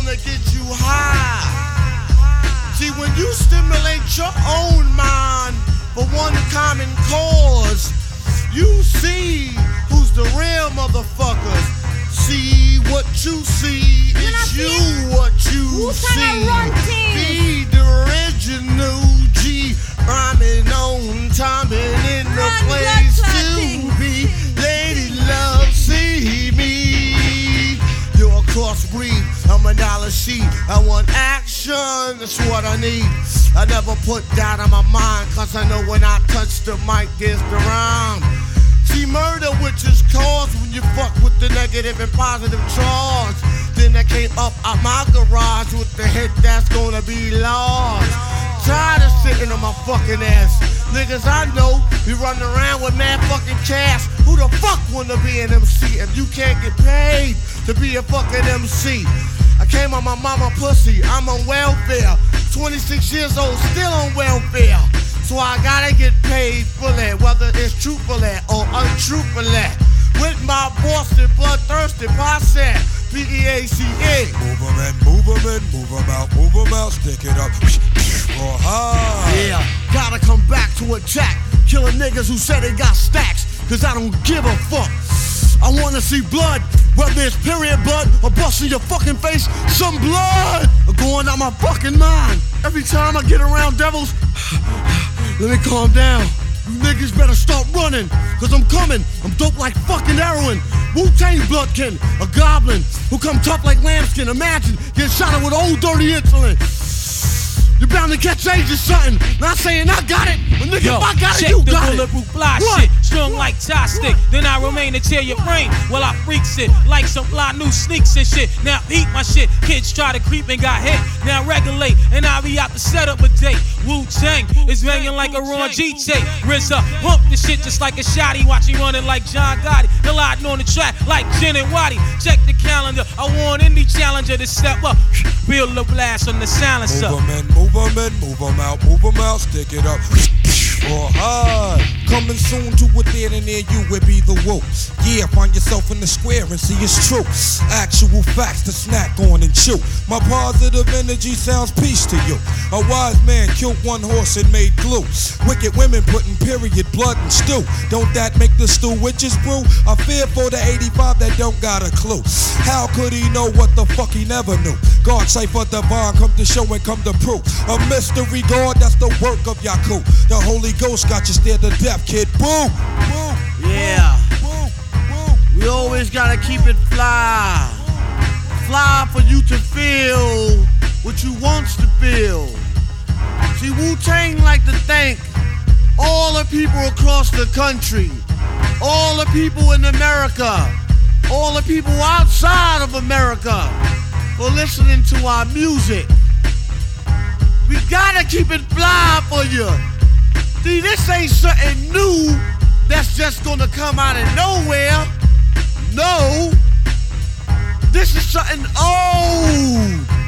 gonna get you high. See, when you stimulate your own mind for one common cause, you see who's the real motherfuckers. See what you see, it's you what you see. Be the original G, rhyming on time and in the place to be. Lady love, see me. You're a crossbreed, I'm a dollar sheet. I want action, that's what I need. I never put that on my mind, cause I know when I touch the mic, it's the rhyme. See, murder which is caused when you fuck with the negative and positive charge. Then I came up out my garage with the hit that's gonna be large. Tired of sitting on my fucking ass. Niggas I know be running around with mad fucking cash. Who the fuck wanna be an MC if you can't get paid to be a fucking MC? I came on my mama pussy, I'm on welfare. 26 years old, still on welfare. So I gotta get paid for that, whether it's truthfully or untruthfully. With my Boston bloodthirsty posse, P-E-A-C-E. Move 'em in, move 'em in, move 'em out, stick it up. Or high. Yeah, gotta come back to attack. Killing niggas who say they got stacks, cause I don't give a fuck. I wanna see blood, whether it's period blood or busting your fucking face, some blood going out my fucking mind. Every time I get around devils, let me calm down. You niggas better start running, cause I'm coming. I'm dope like fucking heroin. Wu-Tang Bloodkin, a goblin who come tough like lambskin. Imagine getting shot at with old dirty insulin. You're bound to catch AIDS or something. Not saying I got it, but nigga, yo, if I got it, check you the got it. bulletproof fly shit, strong like tie stick. Then I remain to tear your brain while I freaks it like some fly new sneaks and shit. Now eat my shit. Kids try to creep and got hit. Now regulate, and I be out to set up a date. Wu-Tang is banging like a Ron G tape. RZA pump the shit just like a shotty. Watch him running like John Gotti. Colliding on the track like Jen and Waddy. Check the calendar. I want any challenger to step up. Feel the blast on the silencer. Move 'em in, move 'em in, move 'em out, stick it up. Or high. Coming soon to a theater near you, it be the woo. Yeah, find yourself in the square and see it's true. Actual facts to snack on and chew. My positive energy sounds peace to you. A wise man killed one horse and made glue. Wicked women putting period blood in stew. Don't that make the stew witches brew? I fear for the 85 that don't got a clue. How could he know what the fuck he never knew? God cipher divine, come to show and come to prove. A mystery God, that's the work of Yaku. The Holy Ghost got you scared to death, kid. Boom, boom. Yeah. Boom, boom. We always gotta keep it fly. Fly for you to feel what you wants to feel. See, Wu-Tang like to thank all the people across the country, all the people in America, all the people outside of America for listening to our music. We gotta keep it fly for you. See, this ain't something new that's just gonna come out of nowhere. No, this is something old.